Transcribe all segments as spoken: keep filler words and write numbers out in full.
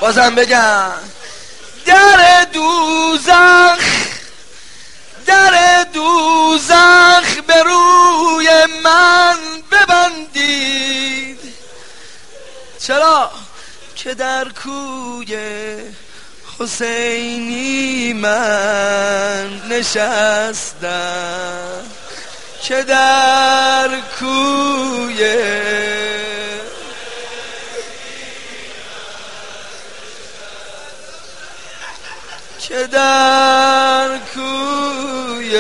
بازم بگم در دوزخ در دوزخ به روی من ببندید. چرا؟ که در کوی حسینی من نشستم، که در کوی که در کوی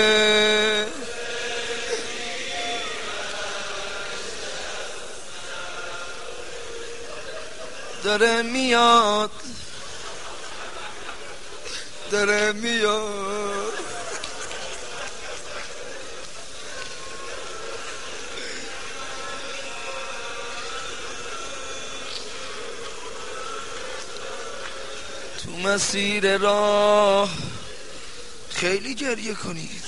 داره میاد داره میاد تو مسیر راه خیلی گریه کنید.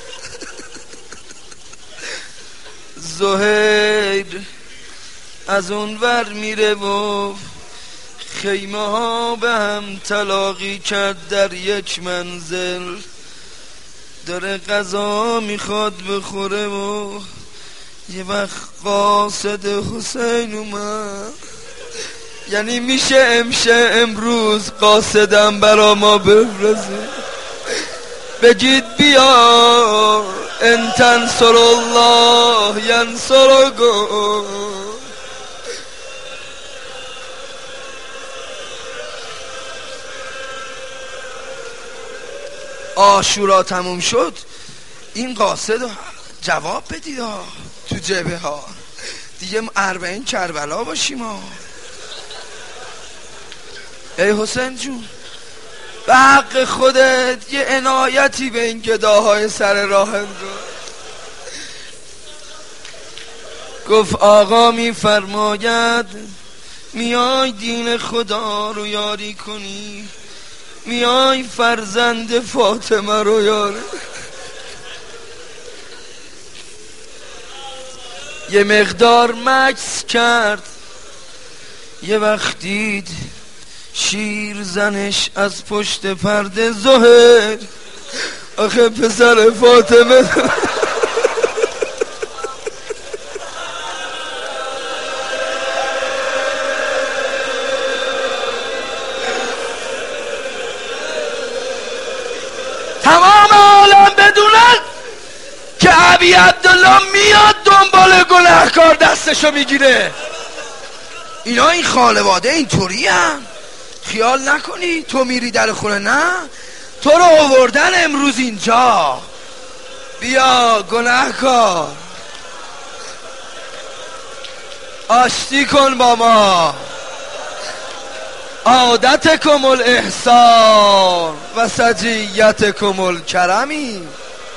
زهیر از اون ور میره و خیمه ها به هم تلاقی کرد در یک منزل. داره غذا میخواد بخوره و یه وقت قاصد حسین اومد. یعنی میشه امشه امروز قاصدم برا ما بفرسه، بگید بیا ان تنصر الله ینصرکم. عاشورا تموم شد، این قاصد جواب بدید ها تو جبهه ها دیگه اربعین کربلا باشیم ها. ای حسین جون به حق خودت یه عنایتی به این گداهای سر راهت گفت. آقا می فرماید میای دین خدا رو یاری کنی، میای فرزند فاطمه رو یاری. یه مقدار مکث کرد، یه وقت دید شیر زنش از پشت پرده. زهیر آخه پسر فاطمه تمام عالم بدونن که ابی عبدالله میاد دنبال گناهکار دستشو میگیره. اینا این خانواده اینطوری هم خیال نکنی تو میری در خونه، نه تو رو آوردن امروز اینجا. بیا گناهکار آشتی کن با ما. عادتکم الاحسان و سجیتکم الکرمی.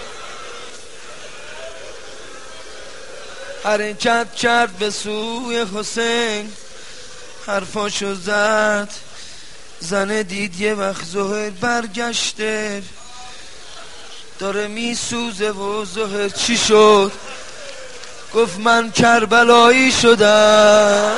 حرکت کرد به سوی حسین، حرفاشو زد. زنه دید یه وقت زهیر برگشته داره میسوزه و زهیر چی شد؟ گفت من کربلایی شدم.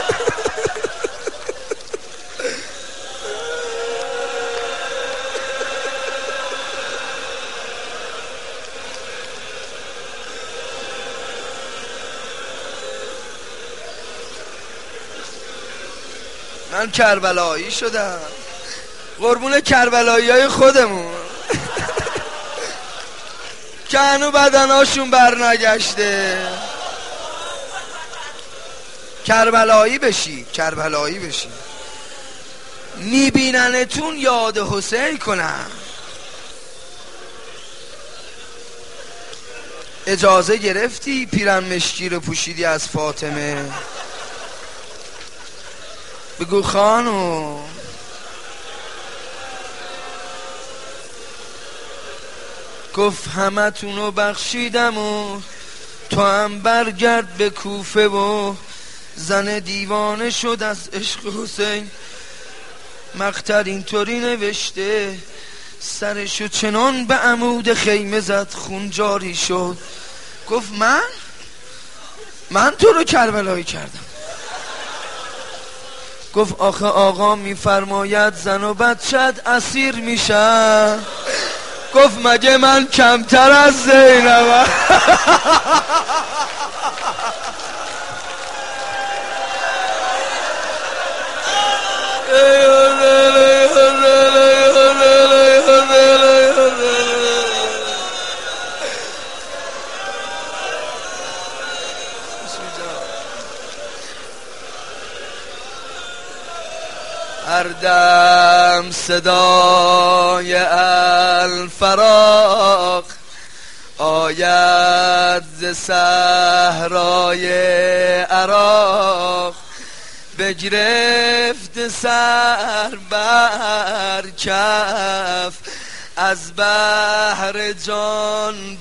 من کربلایی شدم، قربون کربلایی های خودمون که هنو بدناشون بر نگشته. کربلایی بشی کربلایی بشی میبیننتون یاد حسین کنن. اجازه گرفتی پیرن مشکی رو پوشیدی از فاطمه؟ بگو خانم گفت همه تونو بخشیدم و تو هم برگرد به کوفه. و زن دیوانه شد از عشق حسین. مقتل اینطوری نوشته سرشو چنان به عمود خیمه زد خون جاری شد. گفت من من تو رو کربلایی کردم. گفت آخه آقا میفرماید زن و بچت اسیر میشن. گفت مگه من کمتر از زینبم؟ هر دم صدای الفراق آید ز صحرای عراق، بگرفت سر بر کف از بحر جان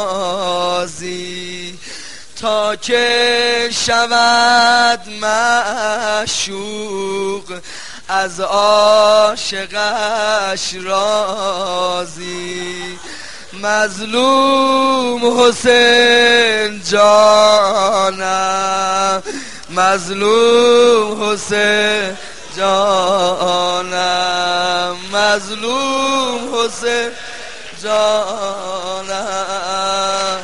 بازی، تا که شود معشوق از عاشقش راضی. مظلوم حسین جانم، مظلوم حسین جانم، مظلوم حسین جانم.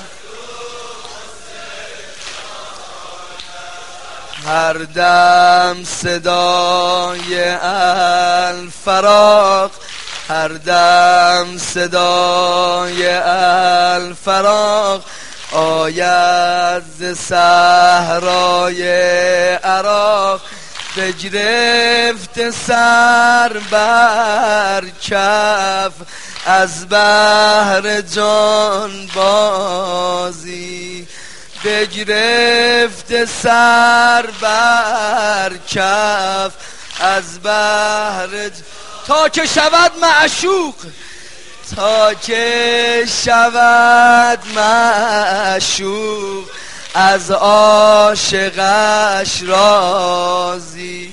هر دم صدای الفراق، هر دم صدای الفراق آید ز صحرای عراق، بگرفت سر بر کف از بحر جان بازی، بگرفت سر بر کف از بحر ج... تا که شود معشوق، تا که شود معشوق از عاشقش راضی.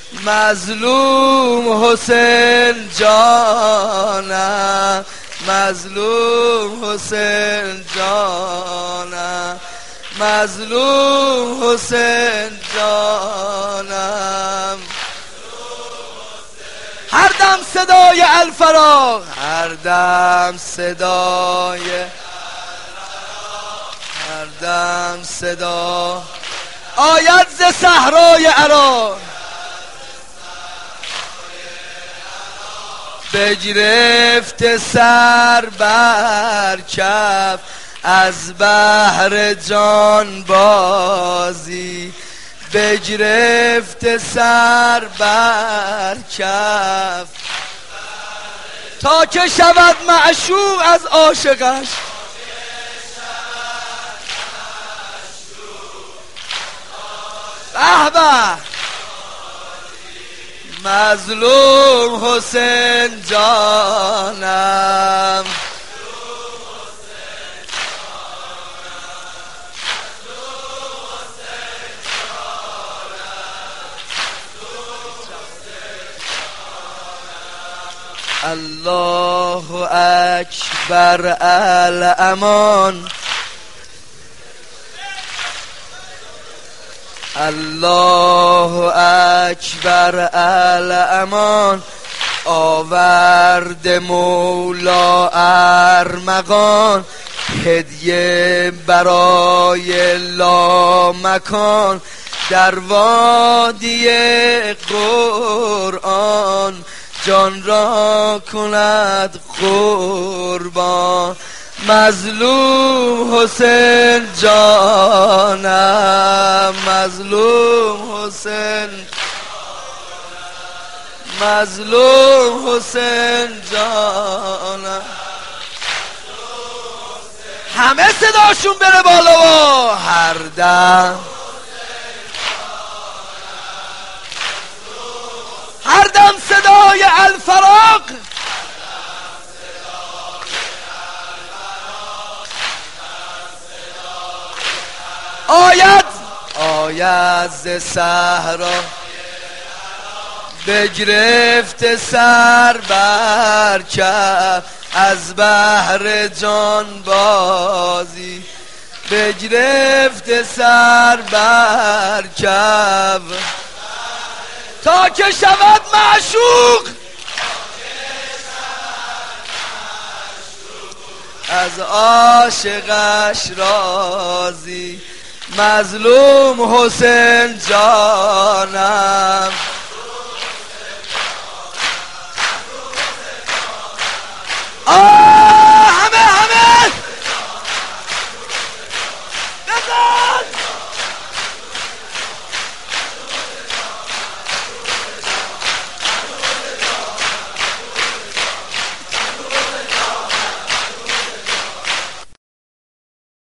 مظلوم حسین جانم، مظلوم حسین جانم، مظلوم حسین جانم. هر دم صدای الفراق، هر دم صدای، هر دم صدا آید ز صحرای عراق، بگرفت سر بر کف از بحر جان بازی، بگرفت سر بر کف تا که شود معشوق از عاشقش. به به مظلوم حسین جانم، الله اکبر الامان، الله اکبر الامان. آورد مولا ارمغان، هدیه برای لامکان، در وادی قرآن جان را کند قربان. مظلوم حسین جانم، مظلوم حسین، مظلوم حسین جانم. همه صداشون بره بالا و هر دم، هر دم صدای الفراق، آید آید ز صحرا، بگرفت سر بر کف از بحر جان بازی، بگرفت سر بر کف تا که شود معشوق از عاشقش راضی مظلوم حسین جانم